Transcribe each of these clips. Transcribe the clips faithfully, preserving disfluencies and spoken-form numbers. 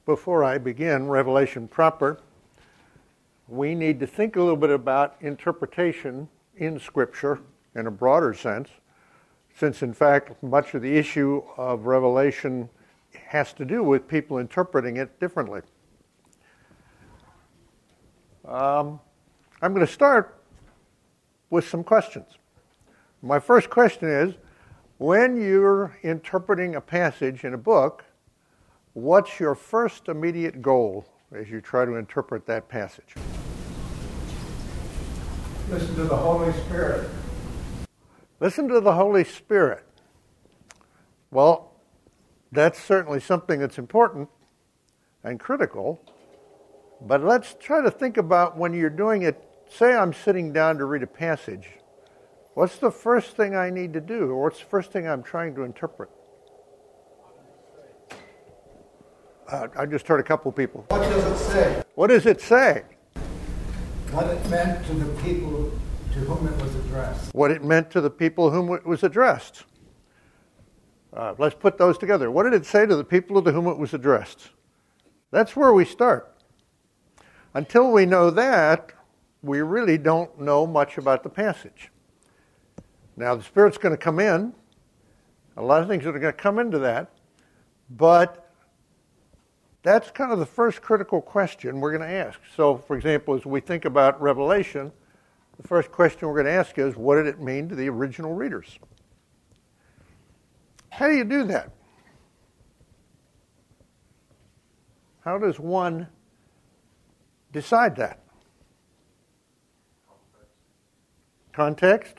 before I begin Revelation proper, we need to think a little bit about interpretation in Scripture in a broader sense, since in fact much of the issue of Revelation has to do with people interpreting it differently. Um, I'm going to start with some questions. My first question is, when you're interpreting a passage in a book, what's your first immediate goal as you try to interpret that passage? Listen to the Holy Spirit. Listen to the Holy Spirit. Well, that's certainly something that's important and critical, but let's try to think about when you're doing it. Say I'm sitting down to read a passage. What's the first thing I need to do, or what's the first thing I'm trying to interpret? Uh, I just heard a couple of people. What does it say? What does it say? What it meant to the people to whom it was addressed. What it meant to the people whom it was addressed. Uh, let's put those together. What did it say to the people to whom it was addressed? That's where we start. Until we know that, we really don't know much about the passage. Now, the Spirit's going to come in. A lot of things are going to come into that. But that's kind of the first critical question we're going to ask. So, for example, as we think about Revelation, the first question we're going to ask is, what did it mean to the original readers? How do you do that? How does one decide that? Context?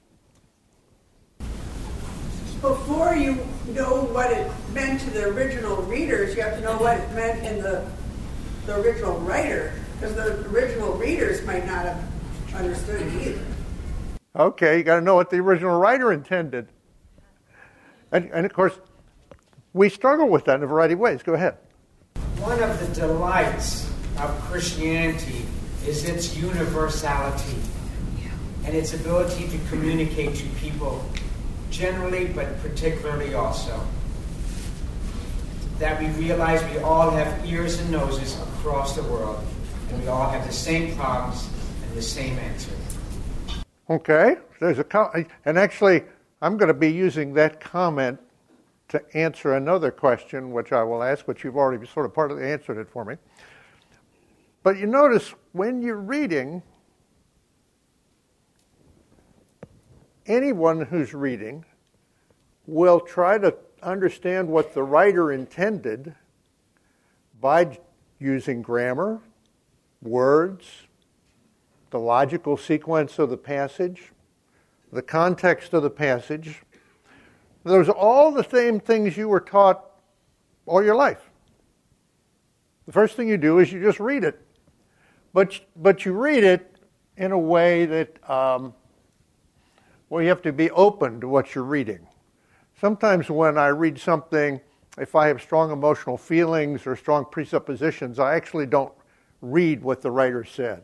Before you know what it meant to the original readers, you have to know what it meant in the the original writer, because the original readers might not have understood it either. Okay, you got to know what the original writer intended. And, and of course, we struggle with that in a variety of ways. Go ahead. One of the delights of Christianity is its universality and its ability to communicate to people generally, but particularly also. That we realize we all have ears and noses across the world, and we all have the same problems and the same answer. Okay, there's a com- and actually, I'm going to be using that comment to answer another question, which I will ask, which you've already sort of partly answered it for me. But you notice when you're reading, anyone who's reading will try to understand what the writer intended by using grammar, words, the logical sequence of the passage, the context of the passage. Those are all the same things you were taught all your life. The first thing you do is you just read it. But, but you read it in a way that, um, well, you have to be open to what you're reading. Sometimes when I read something, if I have strong emotional feelings or strong presuppositions, I actually don't read what the writer said.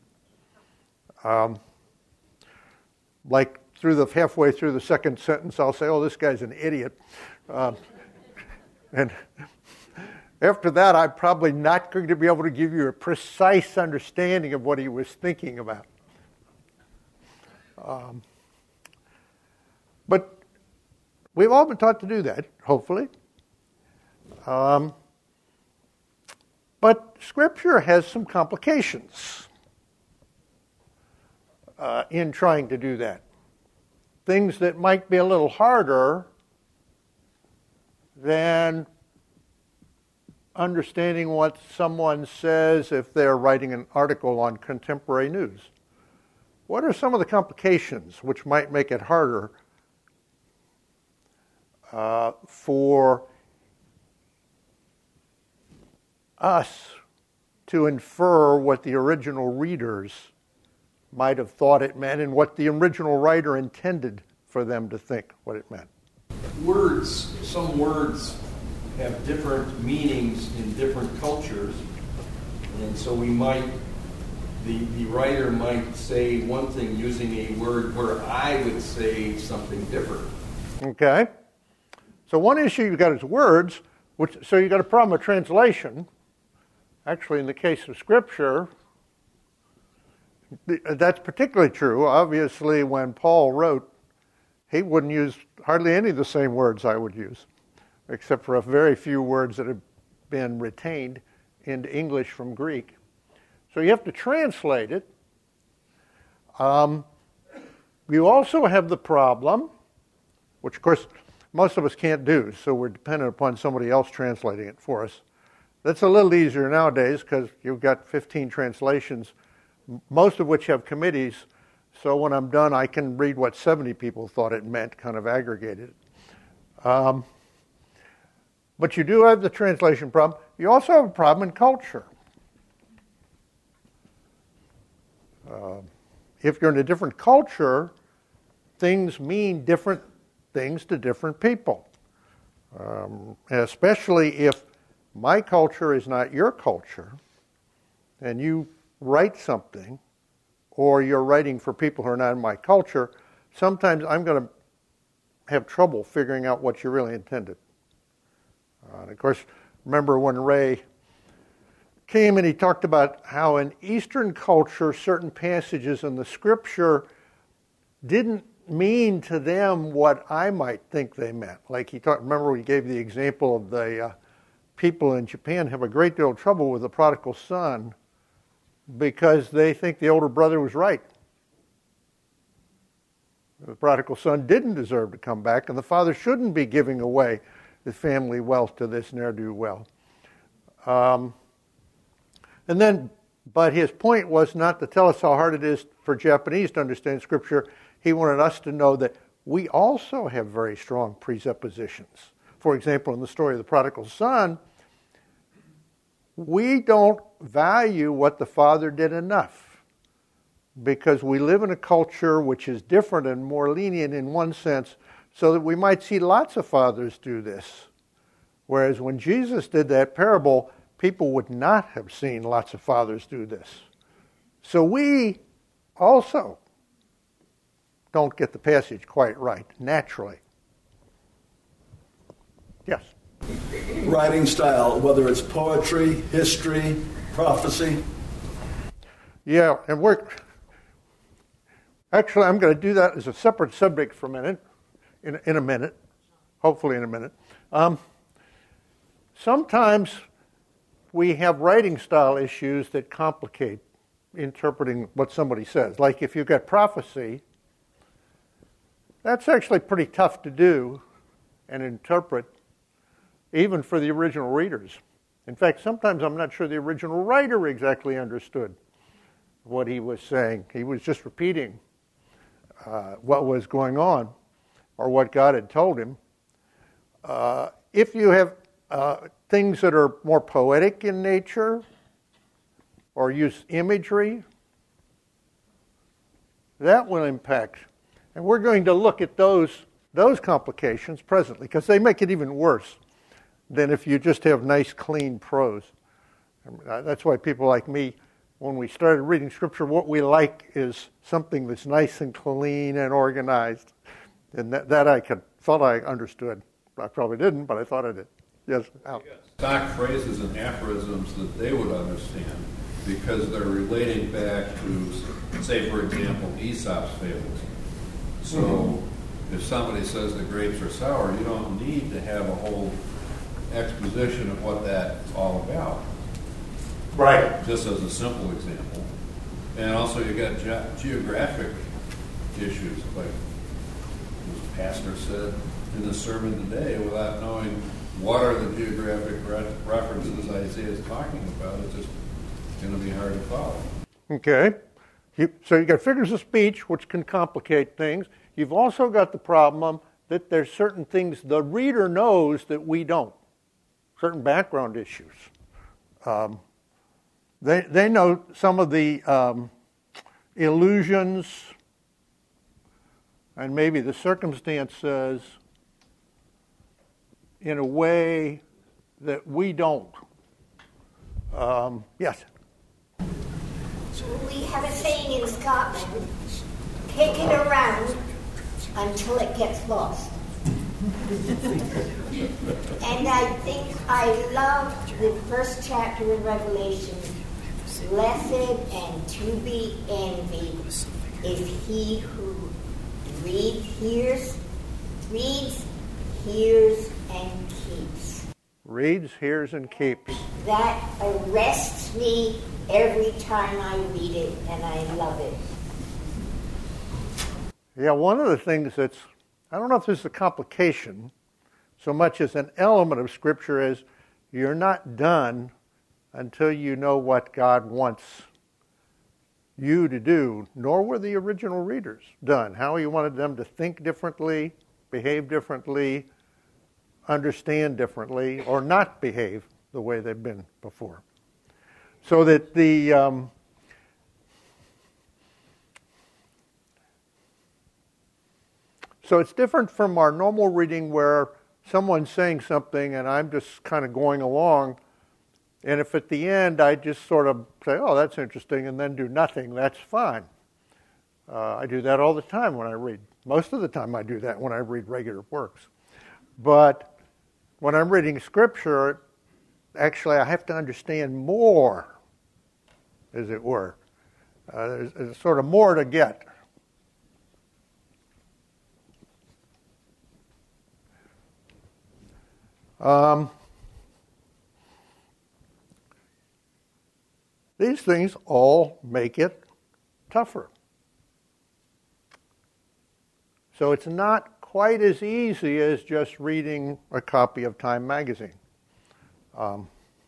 Um, like through the halfway through the second sentence, I'll say, "Oh, this guy's an idiot," um, and after that, I'm probably not going to be able to give you a precise understanding of what he was thinking about. Um, but we've all been taught to do that, hopefully. Um, but Scripture has some complications uh, in trying to do that. Things that might be a little harder than understanding what someone says if they're writing an article on contemporary news. What are some of the complications which might make it harder uh, for us to infer what the original readers might have thought it meant and what the original writer intended for them to think what it meant? Words, some words have different meanings in different cultures, and so we might, the, the writer might say one thing using a word where I would say something different. Okay. So one issue you've got is words, Which, so you got a problem with translation. Actually, in the case of Scripture, that's particularly true. Obviously, when Paul wrote, he wouldn't use hardly any of the same words I would use, except for a very few words that have been retained into English from Greek. So you have to translate it. Um, you also have the problem, which of course most of us can't do, so we're dependent upon somebody else translating it for us. That's a little easier nowadays because you've got fifteen translations, most of which have committees, so when I'm done I can read what seventy people thought it meant, kind of aggregated. Um, but you do have the translation problem. You also have a problem in culture. Uh, if you're in a different culture, things mean different things to different people. Um, especially if my culture is not your culture, and you write something, or you're writing for people who are not in my culture, sometimes I'm going to have trouble figuring out what you really intended. Uh, and of course, remember when Ray came and he talked about how in Eastern culture, certain passages in the Scripture didn't mean to them what I might think they meant. Like he talked, remember we gave the example of the uh, people in Japan have a great deal of trouble with the prodigal son because they think the older brother was right. The prodigal son didn't deserve to come back, and the father shouldn't be giving away the family wealth to this ne'er-do-well. Um, and then, but his point was not to tell us how hard it is for Japanese to understand Scripture. He wanted us to know that we also have very strong presuppositions. For example, in the story of the prodigal son, we don't value what the father did enough because we live in a culture which is different and more lenient in one sense, so that we might see lots of fathers do this. Whereas when Jesus did that parable, people would not have seen lots of fathers do this. So we also don't get the passage quite right, naturally. Yes? Writing style, whether it's poetry, history, prophecy. Yeah, and we're... Actually, I'm going to do that as a separate subject for a minute, in, in a minute, hopefully in a minute. Um, sometimes we have writing style issues that complicate interpreting what somebody says. Like if you've got prophecy, that's actually pretty tough to do and interpret, even for the original readers. In fact, sometimes I'm not sure the original writer exactly understood what he was saying. He was just repeating uh, what was going on or what God had told him. Uh, if you have uh, things that are more poetic in nature or use imagery, that will impact. And we're going to look at those those complications presently because they make it even worse than if you just have nice, clean prose. That's why people like me, when we started reading Scripture, what we like is something that's nice and clean and organized. And that, that I could, thought I understood. I probably didn't, but I thought I did. Yes, Al. Stock phrases and aphorisms that they would understand because they're relating back to, say, for example, Aesop's fables. So mm-hmm. if somebody says the grapes are sour, you don't need to have a whole exposition of what that's all about. Right. Just as a simple example. And also you got ge- geographic issues, like the pastor said in the sermon today, without knowing what are the geographic re- references Isaiah is talking about, it's just going to be hard to follow. Okay. You, so you've got figures of speech, which can complicate things. You've also got the problem that there's certain things the reader knows that we don't. Certain background issues. Um, they they know some of the um, illusions and maybe the circumstances in a way that we don't. Um, yes? We have a saying in Scotland, kick it around until it gets lost. And I think I love the first chapter of Revelation. Blessed and to be envied is he who reads, hears, reads, hears, and keeps. Reads, hears, and keeps. That arrests me every time I read it, and I love it. Yeah, one of the things that's, I don't know if this is a complication so much as an element of Scripture, is you're not done until you know what God wants you to do, nor were the original readers done. How he wanted them to think differently, behave differently, understand differently, or not behave the way they've been before. So that the um, so it's different from our normal reading where someone's saying something and I'm just kind of going along, and if at the end I just sort of say, oh, that's interesting, and then do nothing, that's fine. Uh, I do that all the time when I read. Most of the time I do that when I read regular works. But when I'm reading Scripture, actually I have to understand more, as it were. Uh, there's, there's sort of more to get. Um, these things all make it tougher. So it's not quite as easy as just reading a copy of Time magazine. Um,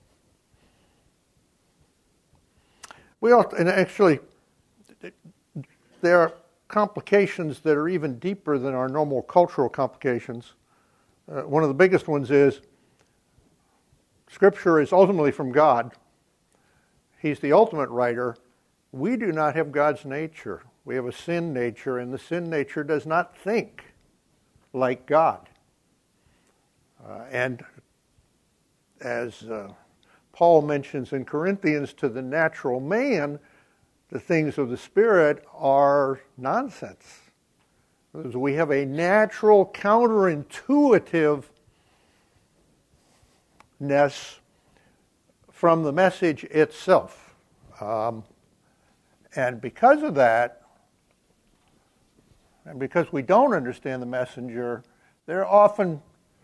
we also, and actually, there are complications that are even deeper than our normal cultural complications. Uh, one of the biggest ones is Scripture is ultimately from God. He's the ultimate writer. We do not have God's nature. We have a sin nature, and the sin nature does not think like God. Uh, and as uh, Paul mentions in Corinthians, to the natural man, the things of the Spirit are nonsense. We have a natural, counterintuitiveness from the message itself. Um, and because of that, and because we don't understand the messenger, there are often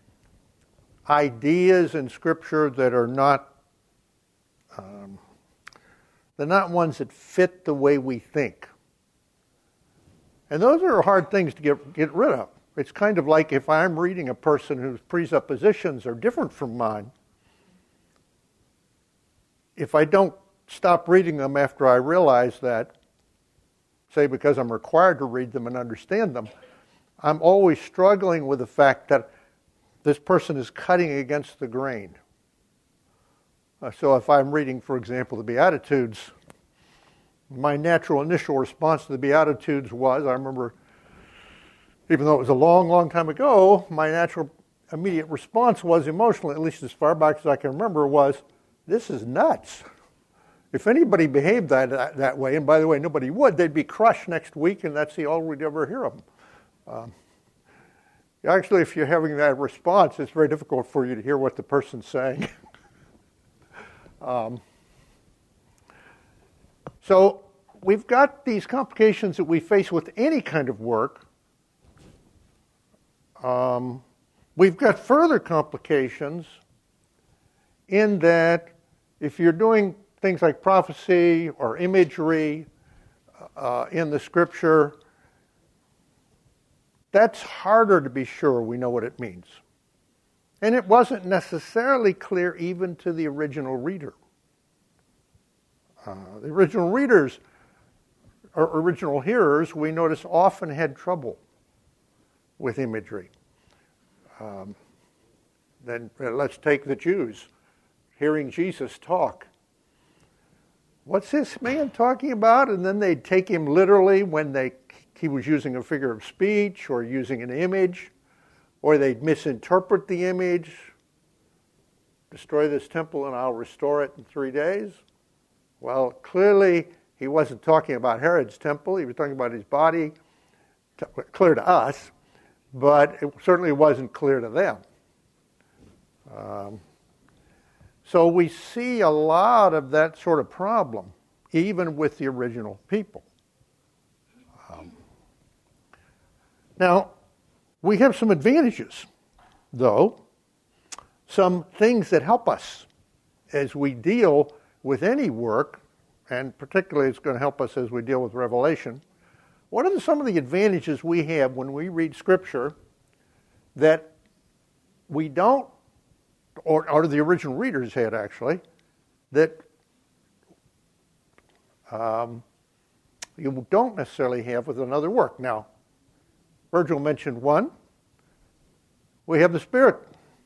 ideas in Scripture that are not, um, they're not ones that fit the way we think. And those are hard things to get get rid of. It's kind of like if I'm reading a person whose presuppositions are different from mine, if I don't stop reading them after I realize that, say because I'm required to read them and understand them, I'm always struggling with the fact that this person is cutting against the grain. Uh, so if I'm reading, for example, the Beatitudes, my natural initial response to the Beatitudes was, I remember, even though it was a long, long time ago, my natural immediate response was emotionally, at least as far back as I can remember, was, this is nuts. If anybody behaved that, that, that way, and by the way, nobody would, they'd be crushed next week, and that's the all we'd ever hear of them. Um, actually, if you're having that response, it's very difficult for you to hear what the person's saying. um, So we've got these complications that we face with any kind of work. Um, we've got further complications in that if you're doing things like prophecy or imagery uh, in the Scripture, that's harder to be sure we know what it means. And it wasn't necessarily clear even to the original reader. Uh, the original readers, or original hearers, we notice often had trouble with imagery. Um, then uh, let's take the Jews, hearing Jesus talk. What's this man talking about? And then they'd take him literally when they he was using a figure of speech or using an image, or they'd misinterpret the image. Destroy this temple and I'll restore it in three days. Well, clearly he wasn't talking about Herod's temple. He was talking about his body, clear to us. but it certainly wasn't clear to them. Um, so we see a lot of that sort of problem, even with the original people. Um, now, we have some advantages, though, some things that help us as we deal with any work, and particularly it's going to help us as we deal with Revelation. What are the, some of the advantages we have when we read Scripture that we don't, or, or the original readers had actually, that um, you don't necessarily have with another work? Now, Virgil mentioned one. We have the Spirit.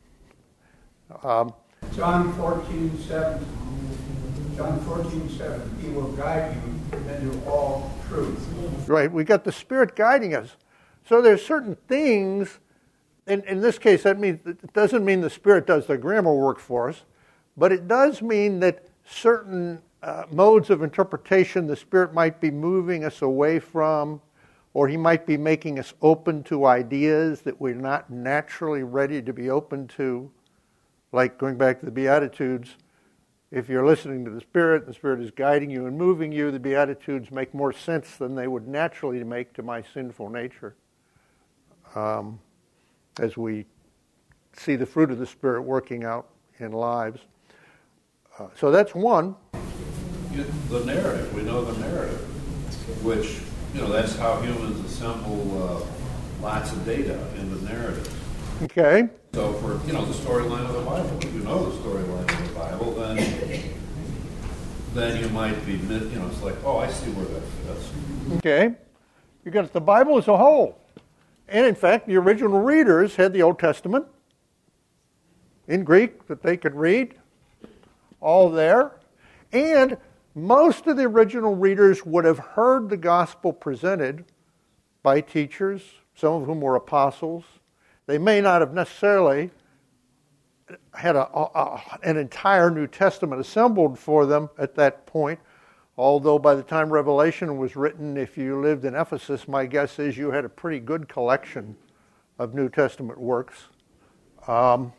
Um, John fourteen seven. John fourteen seven. He will guide you into all truth. Right, we got the Spirit guiding us. So there's certain things, and in this case, that means it doesn't mean the Spirit does the grammar work for us, but it does mean that certain uh, modes of interpretation the Spirit might be moving us away from, or He might be making us open to ideas that we're not naturally ready to be open to, like going back to the Beatitudes. If you're listening to the Spirit, the Spirit is guiding you and moving you, the Beatitudes make more sense than they would naturally make to my sinful nature. Um, as we see the fruit of the Spirit working out in lives. Uh, so that's one. The narrative, we know the narrative, which, you know, that's how humans assemble uh, lots of data in the narrative. Okay. So for, you know, the storyline of the Bible, if you know the storyline of the Bible, then then you might be, you know, it's like, oh, I see where that fits. Okay. You got the Bible as a whole. And in fact, the original readers had the Old Testament in Greek that they could read, all there. And most of the original readers would have heard the gospel presented by teachers, some of whom were apostles. They may not have necessarily had a, a, an entire New Testament assembled for them at that point, although by the time Revelation was written, if you lived in Ephesus, my guess is you had a pretty good collection of New Testament works. Um,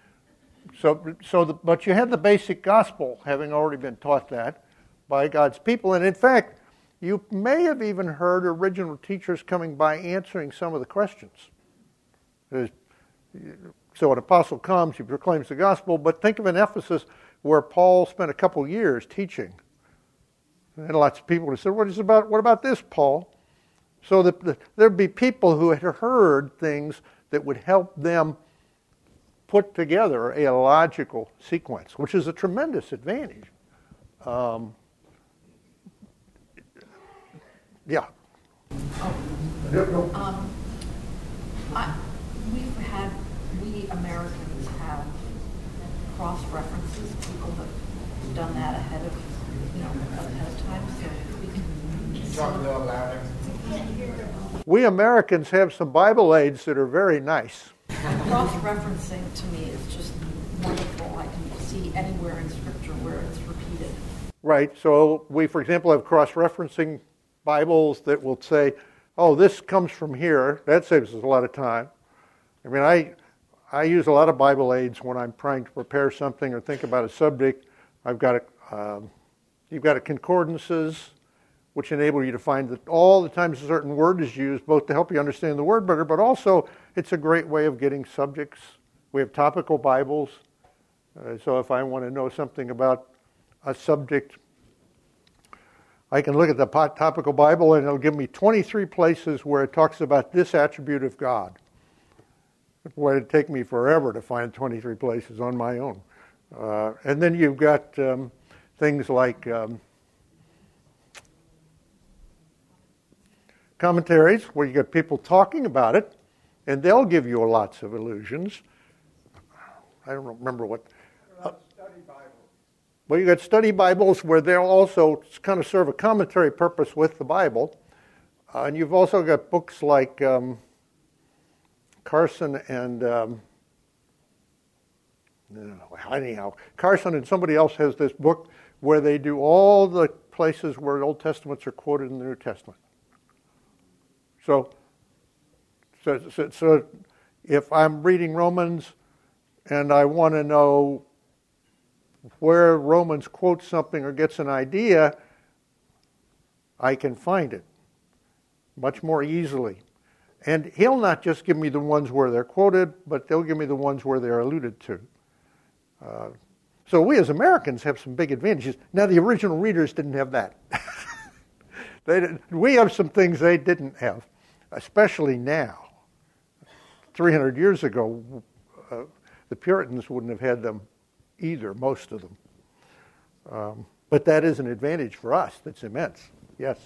so, so the, but you had the basic gospel, having already been taught that by God's people. And in fact, you may have even heard original teachers coming by answering some of the questions. There's, so an apostle comes, he proclaims the gospel, but think of an Ephesus where Paul spent a couple years teaching. And lots of people would have said, what is about, what about this, Paul? So that the, there'd be people who had heard things that would help them put together a logical sequence, which is a tremendous advantage. Um, yeah. Oh. Um, I, we've had, we Americans have cross-references, people have done that ahead of, you know, ahead of time, so we can... Can you talk a little louder? We Americans have some Bible aids that are very nice. Cross-referencing to me is just wonderful. I can see anywhere in Scripture where it's repeated. Right, so we, for example, have cross-referencing Bibles that will say, oh, this comes from here. That saves us a lot of time. I mean, I I use a lot of Bible aids when I'm trying to prepare something or think about a subject. I've got a, um, you've got a concordances, which enable you to find that all the times a certain word is used, both to help you understand the word better, but also it's a great way of getting subjects. We have topical Bibles. Uh, so if I want to know something about a subject, I can look at the topical Bible and it'll give me twenty-three places where it talks about this attribute of God. Boy, it'd take me forever to find twenty-three places on my own. Uh, and then you've got um, things like um, commentaries, where you get people talking about it, and they'll give you lots of allusions. I don't remember what... Uh, Study Bible. well, you got study Bibles where they'll also kind of serve a commentary purpose with the Bible. Uh, and you've also got books like... Um, Carson and, um, anyhow, Carson and somebody else has this book where they do all the places where Old Testaments are quoted in the New Testament. So, So, so, so if I'm reading Romans and I want to know where Romans quotes something or gets an idea, I can find it much more easily. And he'll not just give me the ones where they're quoted, but they'll give me the ones where they're alluded to. Uh, so we as Americans have some big advantages. Now, the original readers didn't have that. they didn't, we have some things they didn't have, especially now. three hundred years ago, uh, the Puritans wouldn't have had them either, most of them. Um, but that is an advantage for us that's immense. Yes?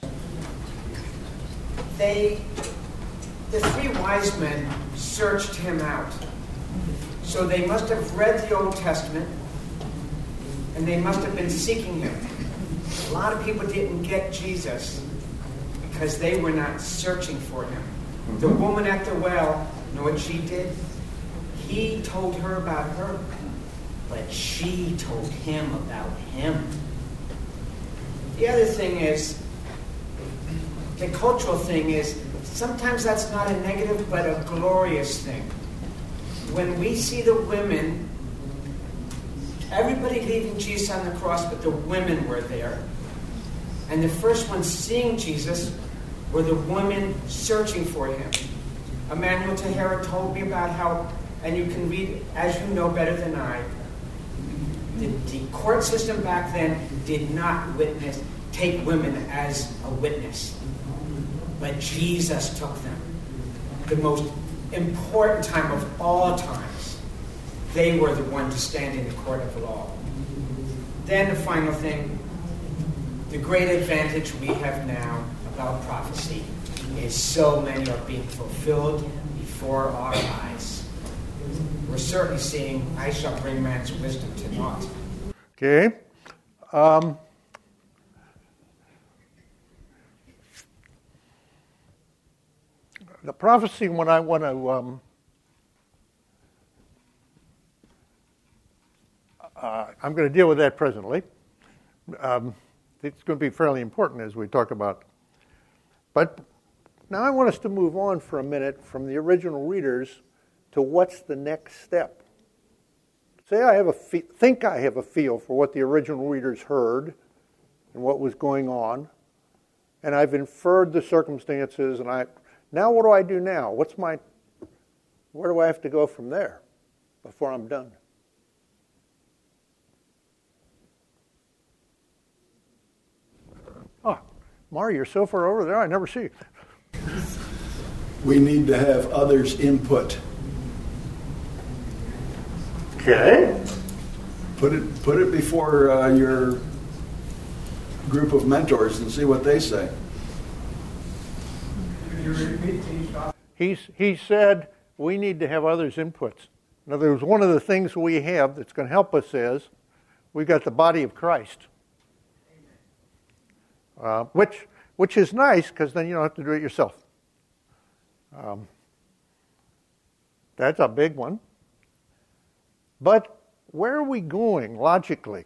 They, the three wise men searched him out. So they must have read the Old Testament, and they must have been seeking him. A lot of people didn't get Jesus because they were not searching for him. The woman at the well, you know what she did? He told her about her, but she told him about him. The other thing is, the cultural thing is, sometimes that's not a negative, but a glorious thing. When we see the women, everybody leaving Jesus on the cross, but the women were there. And the first ones seeing Jesus were the women searching for him. Emmanuel Tahara told me about how, and you can read, as you know better than I, the, the court system back then did not witness, take women as a witness. But Jesus took them. The most important time of all times. They were the one to stand in the court of law. Then the final thing, the great advantage we have now about prophecy is so many are being fulfilled before our eyes. We're certainly seeing, I shall bring man's wisdom to naught. Okay. Um, the prophecy, when I want to um, uh, I'm going to deal with that presently. Um, it's going to be fairly important as we talk about. But now I want us to move on for a minute from the original readers to what's the next step. Say I have a fe- think I have a feel for what the original readers heard and what was going on, and I've inferred the circumstances, and I now what do I do now? What's my where do I have to go from there before I'm done? Oh, Mari, you're so far over there, I never see you. We need to have others' input. Okay. Put it put it before uh, your group of mentors and see what they say. Could you repeat these? He's, he said we need to have others' inputs. In other words, one of the things we have that's going to help us is we've got the body of Christ, uh, which which is nice because then you don't have to do it yourself. Um, that's a big one. But where are we going logically?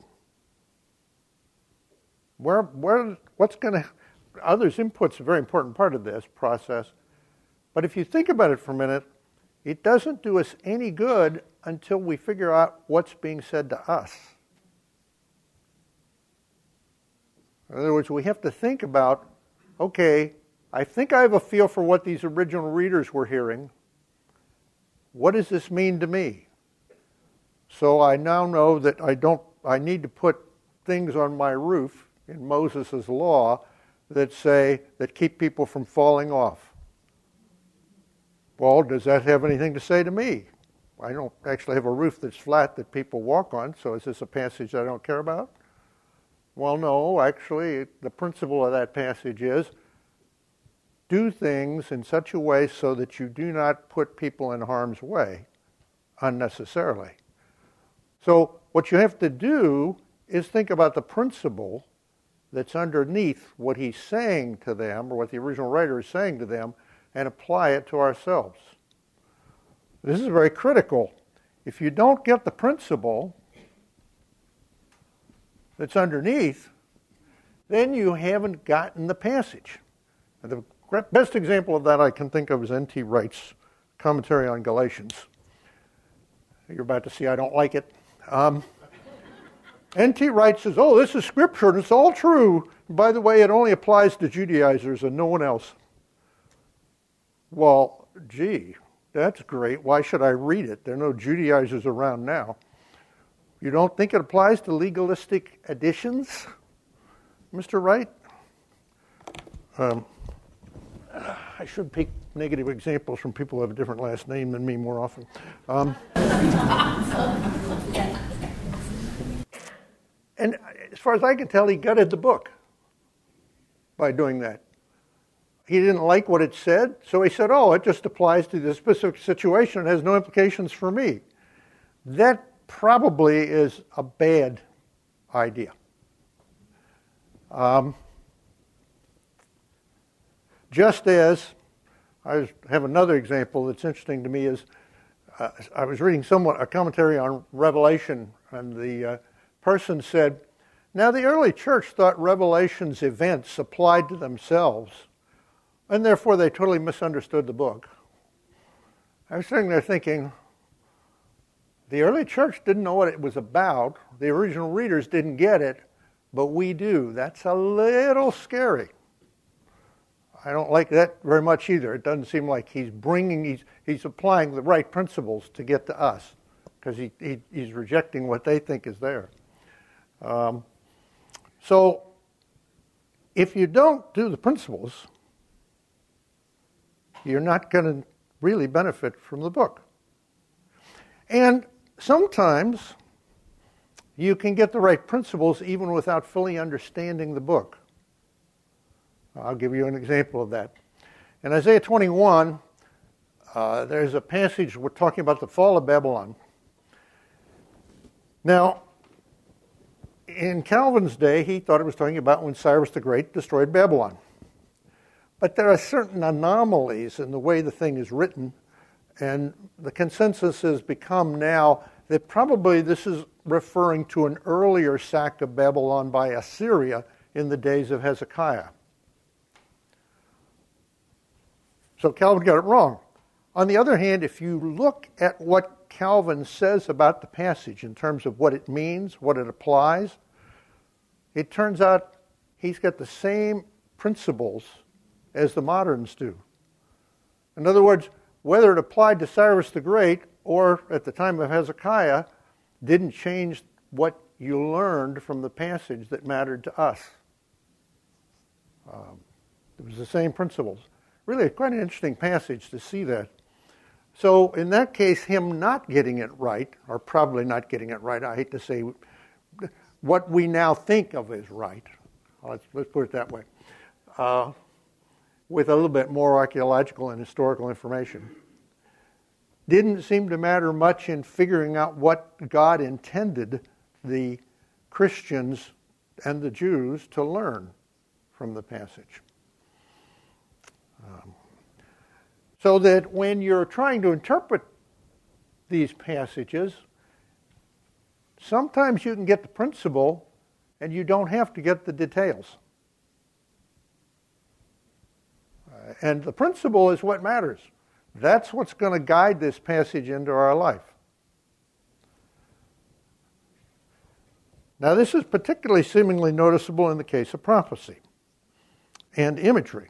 Where, where, what's going to, others' input's a very important part of this process. But if you think about it for a minute, it doesn't do us any good until we figure out what's being said to us. In other words, we have to think about, okay, I think I have a feel for what these original readers were hearing. What does this mean to me? So I now know that I don't. I need to put things on my roof in Moses' law that say that keep people from falling off. Well, does that have anything to say to me? I don't actually have a roof that's flat that people walk on, so is this a passage I don't care about? Well, no, actually, the principle of that passage is do things in such a way so that you do not put people in harm's way unnecessarily. So what you have to do is think about the principle that's underneath what he's saying to them, or what the original writer is saying to them, and apply it to ourselves. This is very critical. If you don't get the principle that's underneath, then you haven't gotten the passage. And the best example of that I can think of is N T Wright's commentary on Galatians. You're about to see I don't like it. Um, N T Wright says, oh, this is scripture and it's all true. By the way, it only applies to Judaizers and no one else. Well, gee, that's great. Why should I read it? There are no Judaizers around now. You don't think it applies to legalistic additions, Mister Wright? Um, I should pick negative examples from people who have a different last name than me more often. Um, and as far as I can tell, he gutted the book by doing that. He didn't like what it said, so he said, oh, it just applies to this specific situation. It has no implications for me. That probably is a bad idea. Um, just as, I have another example that's interesting to me is, uh, I was reading somewhat a commentary on Revelation, and the uh, person said, now the early church thought Revelation's events applied to themselves, and therefore they totally misunderstood the book. I was sitting there thinking, the early church didn't know what it was about. The original readers didn't get it, but we do. That's a little scary. I don't like that very much either. It doesn't seem like he's bringing, he's, he's applying the right principles to get to us, because he, he, he's rejecting what they think is there. Um, so, if you don't do the principles, you're not going to really benefit from the book. And sometimes you can get the right principles even without fully understanding the book. I'll give you an example of that. In Isaiah twenty-one, uh, there's a passage we're talking about the fall of Babylon. Now, in Calvin's day, he thought it was talking about when Cyrus the Great destroyed Babylon. But there are certain anomalies in the way the thing is written, and the consensus has become now that probably this is referring to an earlier sack of Babylon by Assyria in the days of Hezekiah. So Calvin got it wrong. On the other hand, if you look at what Calvin says about the passage in terms of what it means, what it applies, it turns out he's got the same principles as the moderns do. In other words, whether it applied to Cyrus the Great or at the time of Hezekiah didn't change what you learned from the passage that mattered to us. Um, it was the same principles. Really, quite an interesting passage to see that. So in that case, him not getting it right, or probably not getting it right, I hate to say what we now think of as right, let's, let's put it that way, uh, with a little bit more archaeological and historical information, didn't seem to matter much in figuring out what God intended the Christians and the Jews to learn from the passage. Um, so that when you're trying to interpret these passages, sometimes you can get the principle and you don't have to get the details. Uh, and the principle is what matters. That's what's going to guide this passage into our life. Now, this is particularly seemingly noticeable in the case of prophecy and imagery.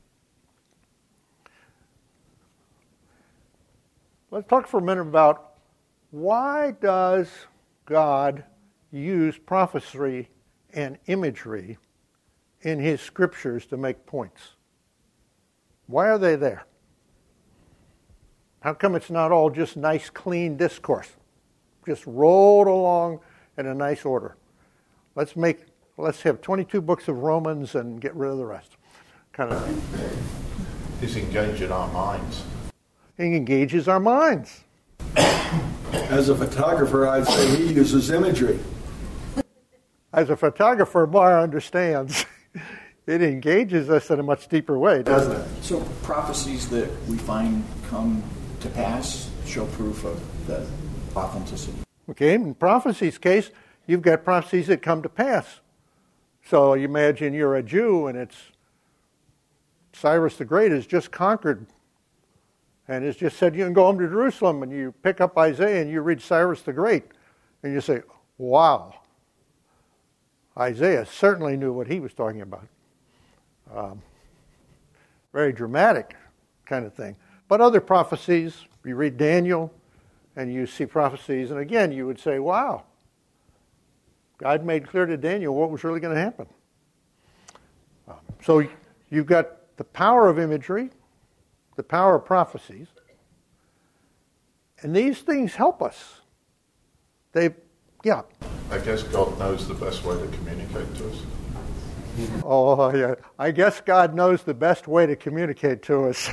Let's talk for a minute about why does God use prophecy and imagery in his scriptures to make points? Why are they there? How come it's not all just nice, clean discourse? Just rolled along in a nice order. Let's make, let's have twenty-two books of Romans and get rid of the rest. Kind of. Disengaging our minds. It engages our minds. As a photographer, I'd say he uses imagery. As a photographer, Bar understands. It engages us in a much deeper way, doesn't it? So prophecies that we find come to pass show proof of the authenticity. Okay, in prophecy's case, you've got prophecies that come to pass. So you imagine you're a Jew and it's Cyrus the Great has just conquered And it's just said you can go home to Jerusalem, and you pick up Isaiah and you read Cyrus the Great, and you say, wow, Isaiah certainly knew what he was talking about. Um, very dramatic kind of thing. But other prophecies, you read Daniel, and you see prophecies, and again, you would say, wow, God made clear to Daniel what was really going to happen. Um, so you've got the power of imagery, the power of prophecies, and these things help us. They, yeah. I guess God knows the best way to communicate to us. Oh, yeah. I guess God knows the best way to communicate to us.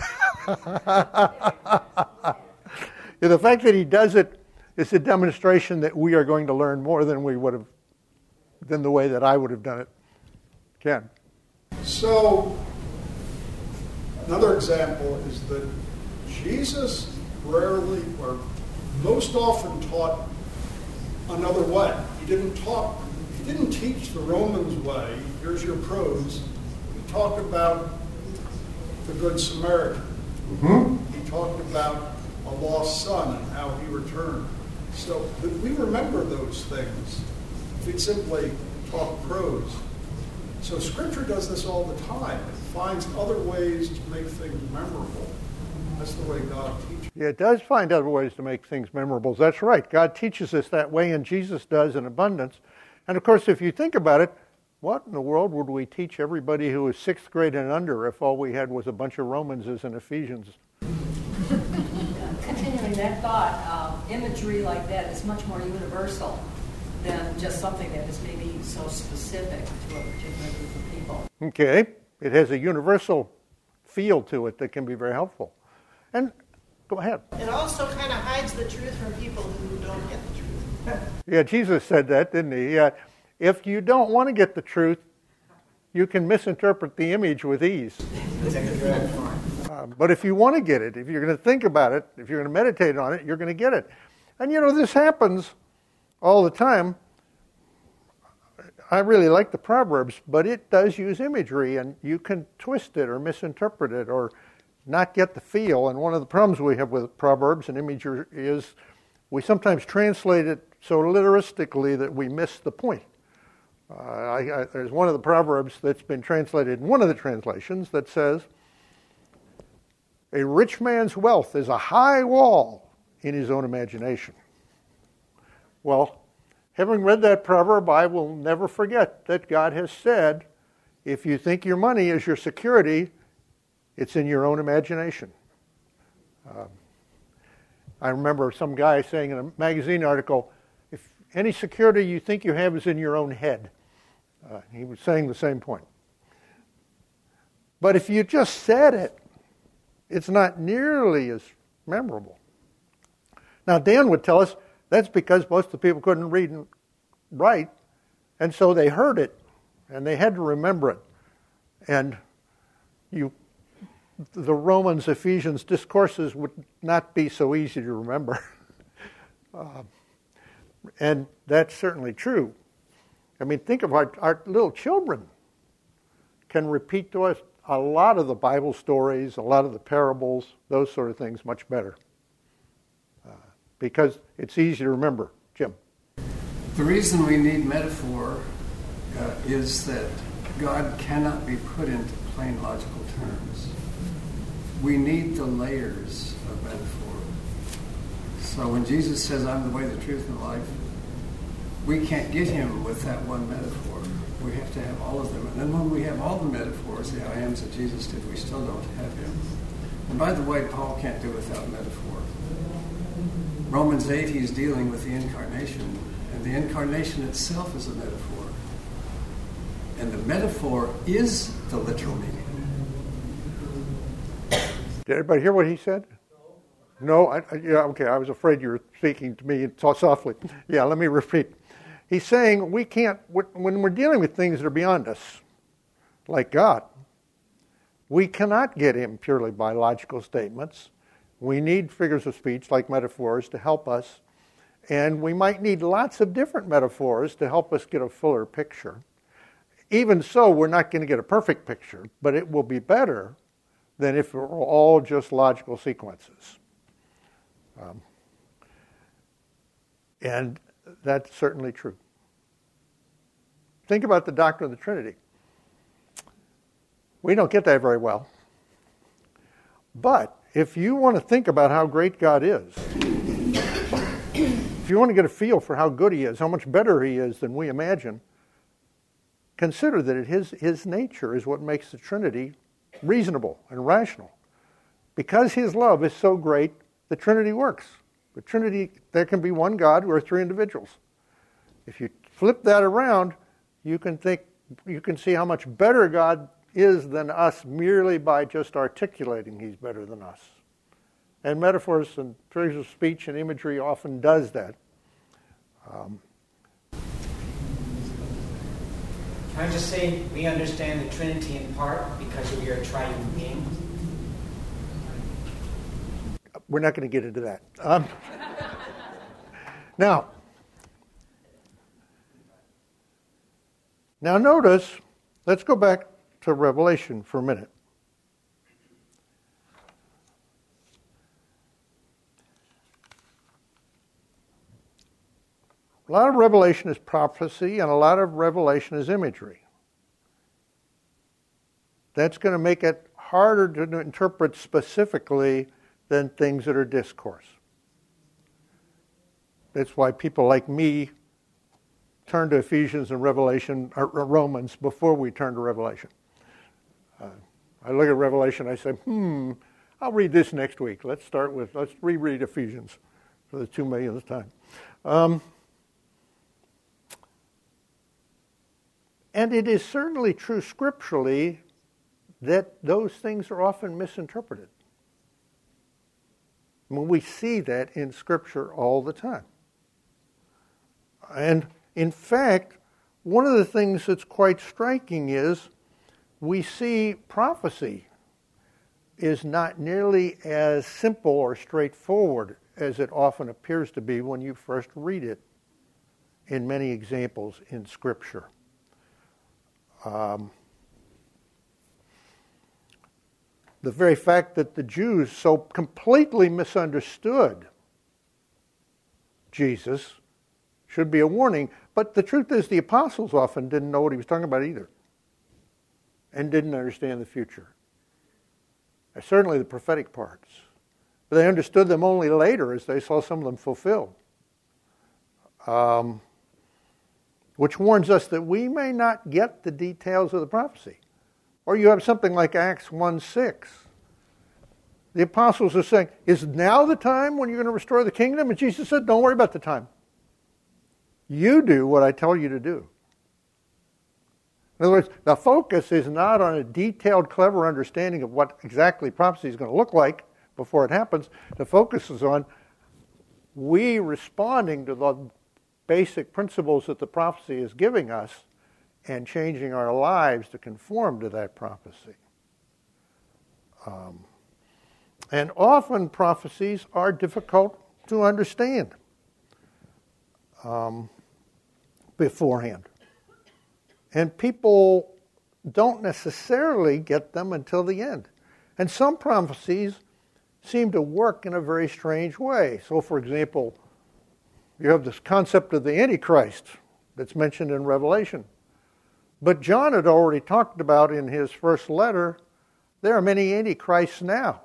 Yeah, the fact that he does it is a demonstration that we are going to learn more than we would have, than the way that I would have done it. Ken? So, another example is that Jesus rarely or most often taught another way. He didn't talk, he didn't teach the Romans way, here's your prose. He talked about the Good Samaritan. Mm-hmm. He talked about a lost son and how he returned. So that we remember those things if we simply talk prose. So Scripture does this all the time. It finds other ways to make things memorable. That's the way God teaches. Yeah, it does find other ways to make things memorable. That's right. God teaches us that way, and Jesus does in abundance. And of course, if you think about it, what in the world would we teach everybody who was sixth grade and under if all we had was a bunch of Romanses and Ephesians? Continuing that thought, um, imagery like that is much more universal than just something that is maybe so specific to a particular group of people. Okay. It has a universal feel to it that can be very helpful. And go ahead. It also kind of hides the truth from people who don't get the truth. Yeah, Jesus said that, didn't he? Uh, if you don't want to get the truth, you can misinterpret the image with ease. Uh, but if you want to get it, if you're going to think about it, if you're going to meditate on it, you're going to get it. And you know, this happens all the time. I really like the Proverbs, but it does use imagery, and you can twist it or misinterpret it or not get the feel. And one of the problems we have with Proverbs and imagery is we sometimes translate it so literalistically that we miss the point. Uh, I, I, there's one of the Proverbs that's been translated in one of the translations that says, a rich man's wealth is a high wall in his own imagination. Well, having read that proverb, I will never forget that God has said, if you think your money is your security, it's in your own imagination. Uh, I remember some guy saying in a magazine article, if any security you think you have is in your own head. Uh, he was saying the same point. But if you just said it, it's not nearly as memorable. Now, Dan would tell us that's because most of the people couldn't read and write, and so they heard it, and they had to remember it. And you, the Romans, Ephesians discourses would not be so easy to remember. uh, and that's certainly true. I mean, think of our, our little children can repeat to us a lot of the Bible stories, a lot of the parables, those sort of things much better. Uh, because it's easy to remember. Jim? The reason we need metaphor uh, is that God cannot be put into plain logical terms. We need the layers of metaphor. So when Jesus says, I'm the way, the truth, and the life, we can't get him with that one metaphor. We have to have all of them. And then when we have all the metaphors, the I ams that Jesus did, we still don't have him. And by the way, Paul can't do without metaphor. Romans eight, he's dealing with the incarnation. And the incarnation itself is a metaphor. And the metaphor is the literal meaning. Did everybody hear what he said? No? I, I, yeah, okay, I was afraid you were speaking to me softly. Yeah, let me repeat. He's saying we can't, when we're dealing with things that are beyond us, like God, we cannot get him purely by logical statements. We need figures of speech, like metaphors, to help us. And we might need lots of different metaphors to help us get a fuller picture. Even so, we're not going to get a perfect picture, but it will be better than if it were all just logical sequences. Um, and that's certainly true. Think about the doctrine of the Trinity. We don't get that very well. But if you want to think about how great God is, if you want to get a feel for how good he is, how much better he is than we imagine, consider that it, his, his nature is what makes the Trinity reasonable and rational. Because his love is so great, the Trinity works. The Trinity, there can be one God or three individuals. If you flip that around, you can think, you can see how much better God is than us merely by just articulating he's better than us. And metaphors and figures of speech and imagery often does that. Um, Can I just say we understand the Trinity in part because we are a triune being? We're not going to get into that. Um, now, now notice, let's go back to Revelation for a minute. A lot of Revelation is prophecy and a lot of Revelation is imagery. That's going to make it harder to interpret specifically than things that are discourse. That's why people like me turn to Ephesians and Revelation, or Romans before we turn to Revelation. Uh, I look at Revelation, I say, hmm, I'll read this next week. Let's start with, let's reread Ephesians for the two millionth time. Um, and it is certainly true scripturally that those things are often misinterpreted. I mean, we see that in Scripture all the time. And in fact, one of the things that's quite striking is we see prophecy is not nearly as simple or straightforward as it often appears to be when you first read it in many examples in Scripture. Um, the very fact that the Jews so completely misunderstood Jesus should be a warning. But the truth is the apostles often didn't know what he was talking about either and didn't understand the future. And certainly the prophetic parts. But they understood them only later as they saw some of them fulfilled. Um, which warns us that we may not get the details of the prophecy. Or you have something like Acts one six. The apostles are saying, is now the time when you're going to restore the kingdom? And Jesus said, don't worry about the time. You do what I tell you to do. In other words, the focus is not on a detailed, clever understanding of what exactly prophecy is going to look like before it happens. The focus is on we responding to the basic principles that the prophecy is giving us and changing our lives to conform to that prophecy. Um, and often prophecies are difficult to understand um, beforehand. And people don't necessarily get them until the end. And some prophecies seem to work in a very strange way. So, for example, you have this concept of the Antichrist that's mentioned in Revelation. But John had already talked about in his first letter, there are many Antichrists now.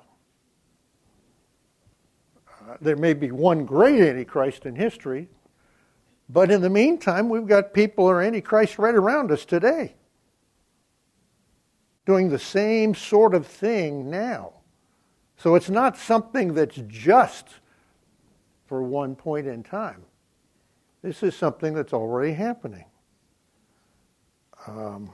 Uh, there may be one great Antichrist in history, but in the meantime, we've got people who are Antichrists right around us today, doing the same sort of thing now. So it's not something that's just for one point in time. This is something that's already happening. Um,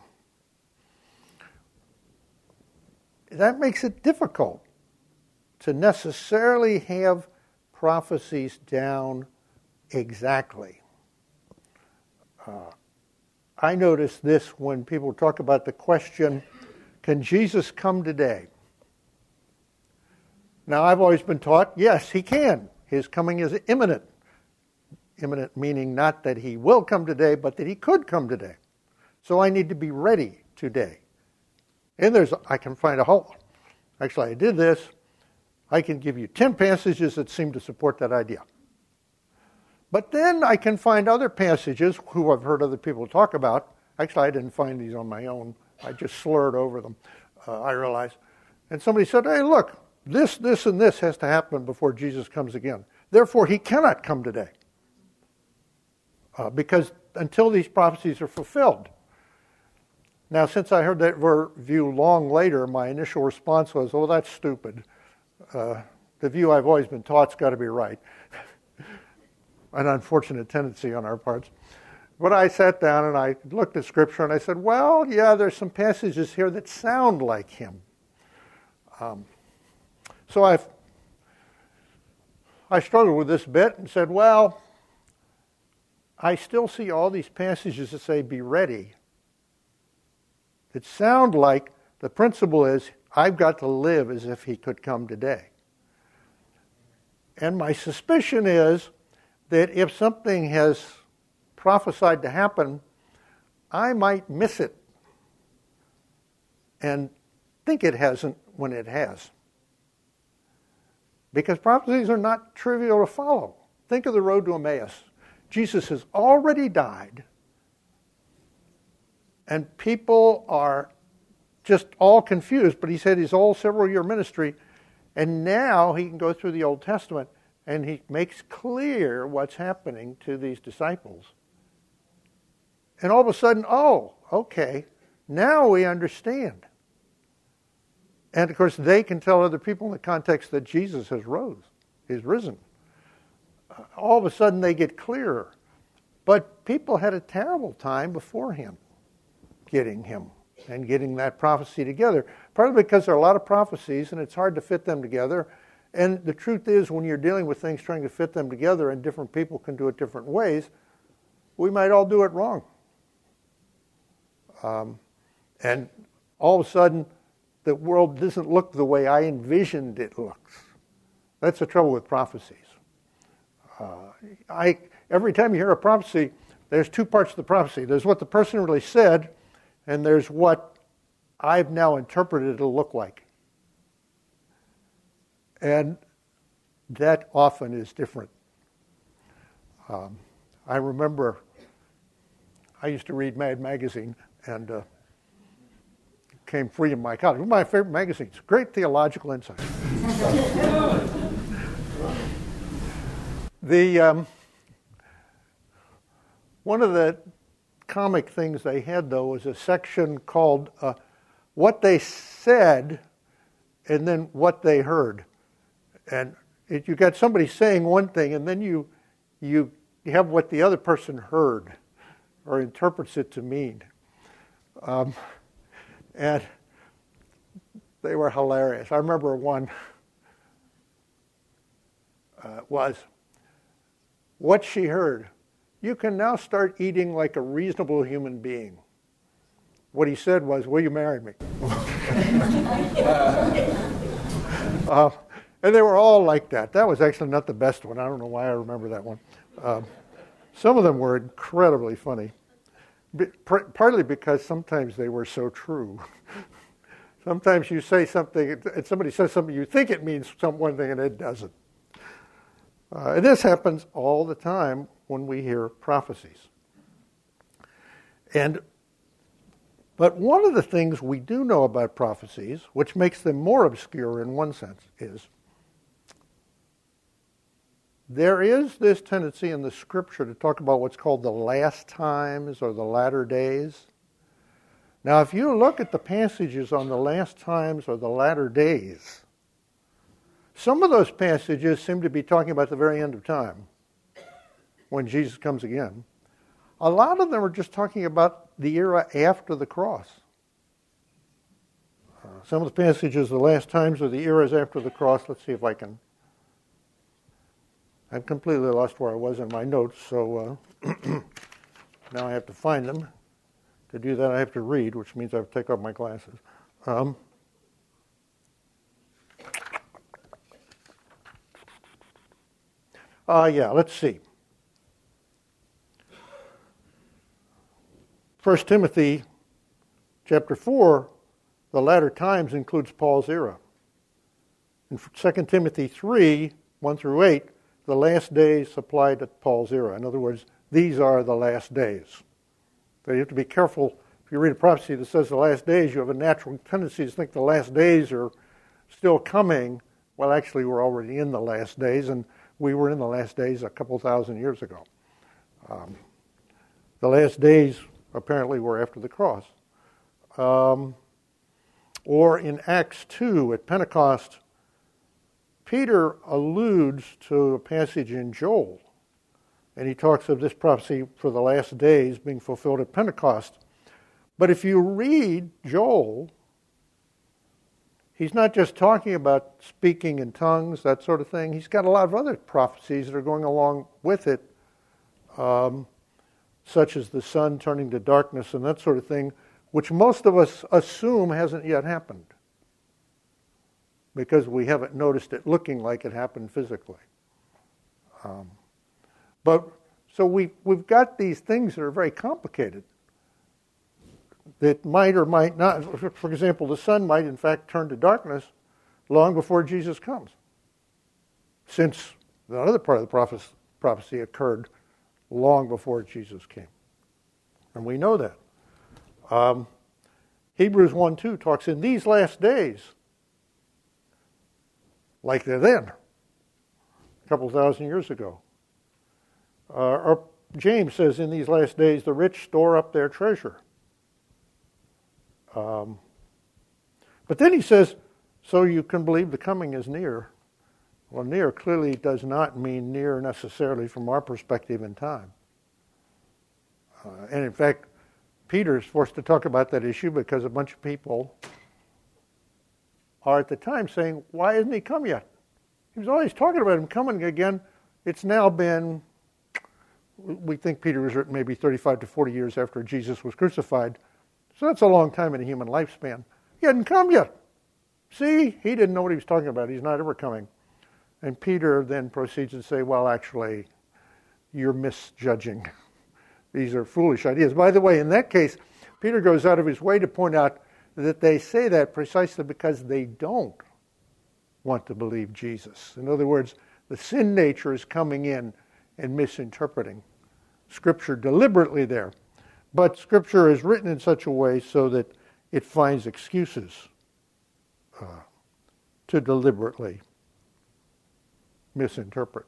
that makes it difficult to necessarily have prophecies down exactly. Uh, I notice this when people talk about the question, can Jesus come today? Now, I've always been taught, yes, he can. His coming is imminent. Imminent meaning not that he will come today, but that he could come today. So I need to be ready today. And there's, I can find a whole, actually I did this, I can give you ten passages that seem to support that idea. But then I can find other passages who I've heard other people talk about. Actually, I didn't find these on my own. I just slurred over them, uh, I realized. And somebody said, hey, look, this, this, and this has to happen before Jesus comes again. Therefore, he cannot come today. Uh, because until these prophecies are fulfilled. Now, since I heard that view long later, my initial response was, oh, that's stupid. Uh, the view I've always been taught's got to be right. An unfortunate tendency on our parts. But I sat down and I looked at Scripture and I said, well, yeah, there's some passages here that sound like him. Um, so I I struggled with this a bit and said, well, I still see all these passages that say, be ready. That sound like the principle is, I've got to live as if he could come today. And my suspicion is that if something has prophesied to happen, I might miss it and think it hasn't when it has. Because prophecies are not trivial to follow. Think of the road to Emmaus. Jesus has already died, and people are just all confused, but he's had his whole several-year ministry, and now he can go through the Old Testament, and he makes clear what's happening to these disciples. And all of a sudden, oh, okay, now we understand. And of course, they can tell other people in the context that Jesus has rose, is risen. Uh, all of a sudden, they get clearer. But people had a terrible time beforehand getting him and getting that prophecy together. Partly because there are a lot of prophecies, and it's hard to fit them together. And the truth is, when you're dealing with things trying to fit them together, and different people can do it different ways, we might all do it wrong. Um, and all of a sudden, the world doesn't look the way I envisioned it looks. That's the trouble with prophecies. Uh, I every time you hear a prophecy, there's two parts of the prophecy. There's what the person really said, and there's what I've now interpreted it to look like. And that often is different. Um, I remember I used to read Mad Magazine, and uh, came free in my college. One of my favorite magazines. Great theological insight. the um, one of the comic things they had, though, was a section called uh, "What They Said," and then "What They Heard." And it, you got somebody saying one thing, and then you you have what the other person heard or interprets it to mean. Um, and they were hilarious. I remember one uh, was, what she heard, you can now start eating like a reasonable human being. What he said was, will you marry me? uh, and they were all like that. That was actually not the best one. I don't know why I remember that one. Um, some of them were incredibly funny. Partly because sometimes they were so true. Sometimes you say something, and somebody says something, you think it means some one thing, and it doesn't. Uh, and this happens all the time when we hear prophecies. And, but one of the things we do know about prophecies, which makes them more obscure in one sense, is there is this tendency in the Scripture to talk about what's called the last times or the latter days. Now, if you look at the passages on the last times or the latter days, some of those passages seem to be talking about the very end of time, when Jesus comes again. A lot of them are just talking about the era after the cross. Uh, some of the passages, the last times, are the eras after the cross. Let's see if I can... I've completely lost where I was in my notes, so uh, now I have to find them. To do that, I have to read, which means I have to take off my glasses. Um, uh, yeah, let's see. First Timothy chapter four, the latter times includes Paul's era. In Second Timothy three, one through eight, the last days apply to Paul's era. In other words, these are the last days. So you have to be careful. If you read a prophecy that says the last days, you have a natural tendency to think the last days are still coming. Well, actually, we're already in the last days, and we were in the last days a couple thousand years ago. Um, the last days apparently were after the cross. Um, or in Acts two at Pentecost, Peter alludes to a passage in Joel, and he talks of this prophecy for the last days being fulfilled at Pentecost. But if you read Joel, he's not just talking about speaking in tongues, that sort of thing. He's got a lot of other prophecies that are going along with it, um, such as the sun turning to darkness and that sort of thing, which most of us assume hasn't yet happened because we haven't noticed it looking like it happened physically. Um, but so we, we've got these things that are very complicated that might or might not. For example, the sun might in fact turn to darkness long before Jesus comes, since the other part of the prophecy occurred long before Jesus came. And we know that. Um, Hebrews one two talks in these last days, like they're then, a couple thousand years ago. Uh, or James says in these last days, the rich store up their treasure. Um, but then he says, so you can believe the coming is near. Well, near clearly does not mean near necessarily from our perspective in time. Uh, and in fact, Peter is forced to talk about that issue because a bunch of people are at the time saying, why hasn't he come yet? He was always talking about him coming again. It's now been, we think Peter was written maybe thirty-five to forty years after Jesus was crucified. So that's a long time in a human lifespan. He hadn't come yet. See, he didn't know what he was talking about. He's not ever coming. And Peter then proceeds to say, well, actually, you're misjudging. These are foolish ideas. By the way, in that case, Peter goes out of his way to point out that they say that precisely because they don't want to believe Jesus. In other words, the sin nature is coming in and misinterpreting Scripture deliberately there. But Scripture is written in such a way so that it finds excuses uh, to deliberately misinterpret.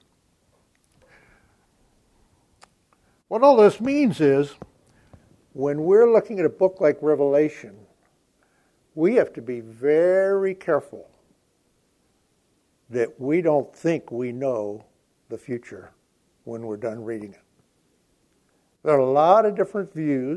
What all this means is, when we're looking at a book like Revelation, we have to be very careful that we don't think we know the future when we're done reading it. There are a lot of different views,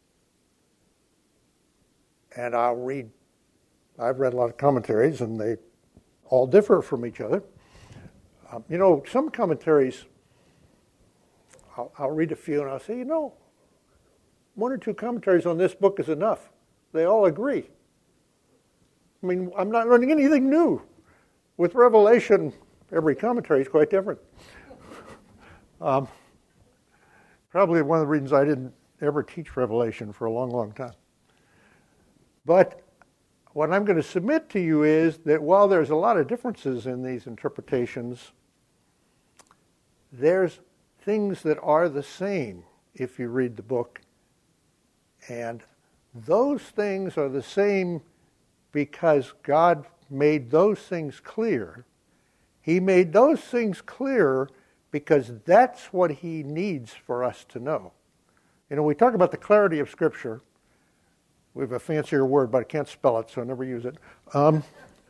and I'll read, I've read a lot of commentaries, and they all differ from each other. Um, you know, some commentaries, I'll, I'll read a few, and I'll say, you know, one or two commentaries on this book is enough. They all agree. I mean, I'm not learning anything new. With Revelation, every commentary is quite different. Um, probably one of the reasons I didn't ever teach Revelation for a long, long time. But what I'm going to submit to you is that while there's a lot of differences in these interpretations, there's things that are the same if you read the book. And those things are the same because God made those things clear. He made those things clear because that's what he needs for us to know. You know, we talk about the clarity of Scripture. We have a fancier word, but I can't spell it, so I never use it. Um,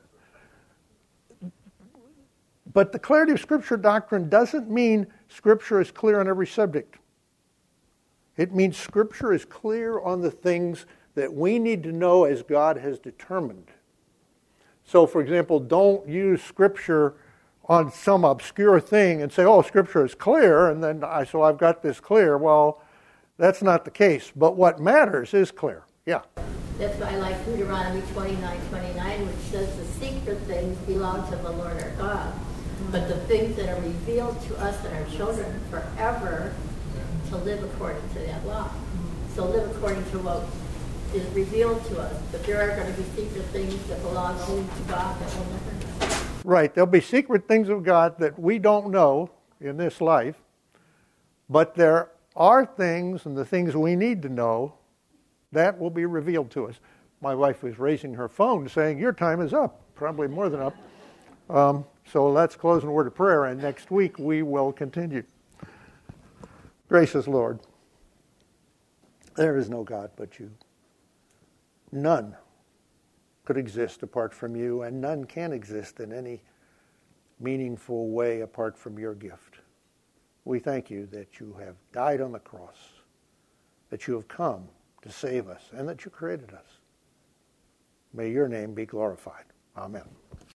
but the clarity of Scripture doctrine doesn't mean Scripture is clear on every subject. It means Scripture is clear on the things that we need to know as God has determined. So, for example, don't use Scripture on some obscure thing and say, oh, Scripture is clear, and then I so I've got this clear. Well, that's not the case. But what matters is clear. Yeah. That's why I like Deuteronomy twenty-nine twenty-nine, which says the secret things belong to the Lord our God. But the things that are revealed to us and our children forever, to live according to that law. So live according to what is revealed to us. But there are going to be secret things that belong only to God that we'll never know. Right. There'll be secret things of God that we don't know in this life, but there are things, and the things we need to know, that will be revealed to us. My wife was raising her phone saying, your time is up, probably more than up. Um, so let's close in a word of prayer, and next week we will continue. Gracious Lord, there is no God but you. None could exist apart from you, and none can exist in any meaningful way apart from your gift. We thank you that you have died on the cross, that you have come to save us, and that you created us. May your name be glorified. Amen.